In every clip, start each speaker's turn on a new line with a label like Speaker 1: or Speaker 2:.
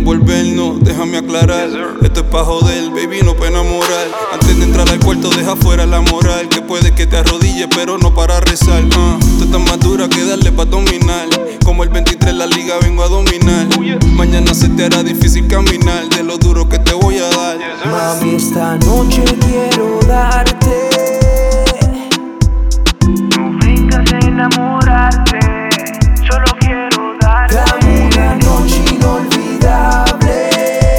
Speaker 1: envolvernos, déjame aclarar. Esto es pa' joder, baby, no pa' enamorar. Antes de entrar al cuarto deja fuera la moral, que puede que te arrodilles pero no para rezar. Tú estás más dura que darle pa' dominar. Como el 23 la liga vengo a dominar. Mañana se te hará difícil caminar de lo duro que te voy a dar.
Speaker 2: Mami, esta noche quiero darte.
Speaker 3: No vengas a enamorarte, solo quiero darte.
Speaker 2: Dame una noche inolvidable.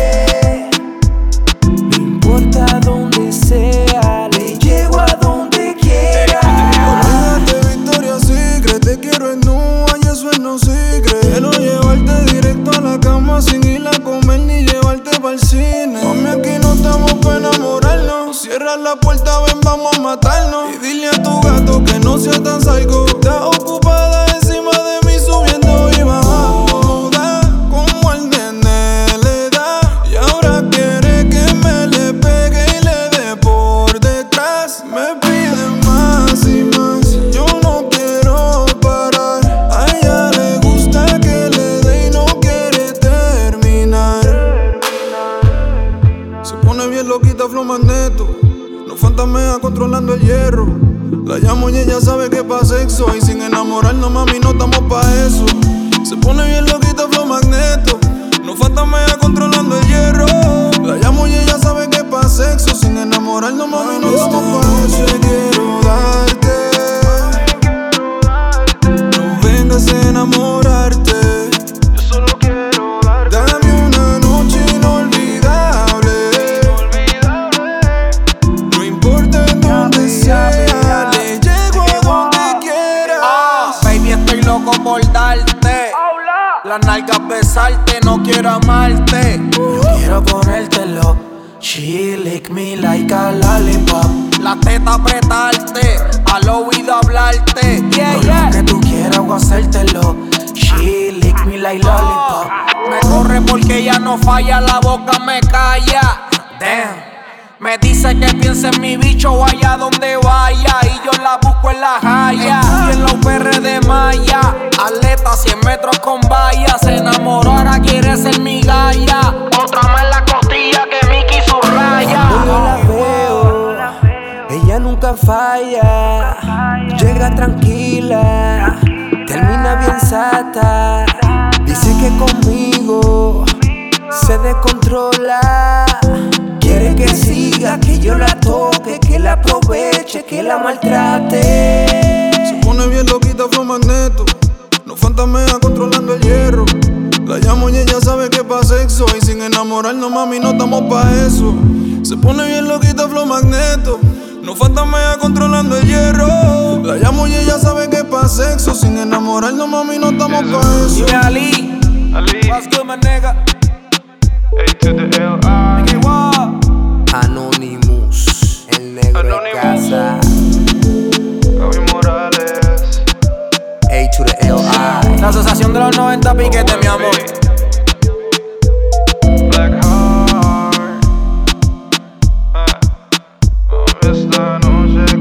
Speaker 2: No importa dónde sea, le llego a donde quiera.
Speaker 4: Olvídate Victoria's Secret, te quiero en nua y eso es no secret. Quiero llevarte directo a la cama sin ir a comer ni llevarte pa'l cine. Mami, aquí no estamos pa' enamorarnos. Cierra la puerta, ven, vamos a matarnos. Y dile a tu gato que no sea tan psycho. Está ocupada encima de mí subiendo y bajando. Da como al nene le da. Y ahora quiere que me le pegue y le dé por detrás. Me pide más y más, yo no quiero parar. A ella le gusta que le dé y no quiere terminar. Se pone bien loquita, flow magneto. No fantamea controlando el hierro. La llamo y ella sabe que pa' sexo. Y sin enamorarnos, mami, no estamos pa' eso. Se pone bien loquita, flow magneto. No fantamea controlando el hierro. La llamo y ella sabe que pa' sexo. Sin enamorarnos, mami, no estamos pa' eso. Quiero darte. No vengas a enamorarte.
Speaker 3: Yo solo quiero darte.
Speaker 4: Dame una noche inolvidable. No importa en dónde sea, le llego a donde quiera.
Speaker 5: Baby, estoy loco por darte. Las nalgas besarte, no quiero amarte.
Speaker 2: Yo quiero ponértelo. She lick me like a lollipop.
Speaker 5: La teta apretarte, al oído hablarte.
Speaker 2: Todo lo que tú quieras voy a hacértelo. She lick me like lollipop.
Speaker 5: Me corre porque ella no falla, la boca me calla. Damn. Me dice que piense en mi bicho vaya donde vaya. Y yo la busco en la jaya. Y en la UPR de Maya. Atleta 100 metros con vallas. Se enamoró, ahora quiere ser mi galla. Otra más en la costilla que Mickey su raya.
Speaker 2: Cuando yo la veo, ella nunca falla. Llega tranquila, termina bien sata. Dice que conmigo se descontrola. Quiere que siga, que yo la toque, que la aproveche, que la maltrate.
Speaker 4: Se pone bien loquita, flow magneto. No fantamea controlando el hierro. La llamo y ella sabe que pa' sexo. Y sin enamorarnos, mami, no estamos pa' eso. Se pone bien loquita, flow magneto. No fantamea controlando el hierro. La llamo y ella sabe que pa' sexo. Sin enamorarnos, mami, no estamos pa' eso.
Speaker 5: Dime Ali, what's good, my nigga?
Speaker 3: A to the L.I.
Speaker 5: Mickey Wall.
Speaker 2: Anonymous, el negro de casa.
Speaker 3: Gaby Morales.
Speaker 2: A to the L.I.
Speaker 5: La asociación de los 90 piquetes, mi amor.
Speaker 3: Black Heart. Esta noche